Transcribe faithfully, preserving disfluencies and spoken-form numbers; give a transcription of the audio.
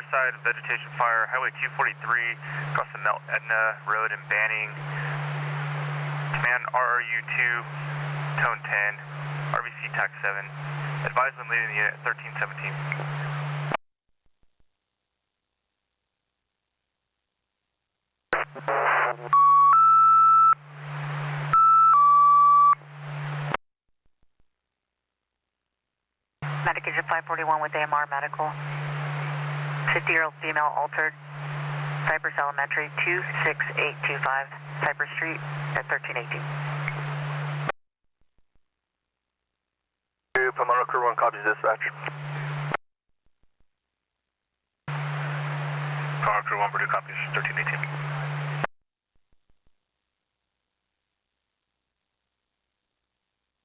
Riverside, vegetation fire, Highway two forty-three, across the Mount Etna Road in Banning. Command R R U two, tone ten, R B C T A C seven. Advise when leaving the unit thirteen seventeen. Medication five forty-one with A M R Medical. fifty-year-old female altered. Cypress Elementary, two six eight two five, Cypress Street at thirteen eighteen. Pomona Crew one copies dispatch. Pomona Crew one, Purdue copies.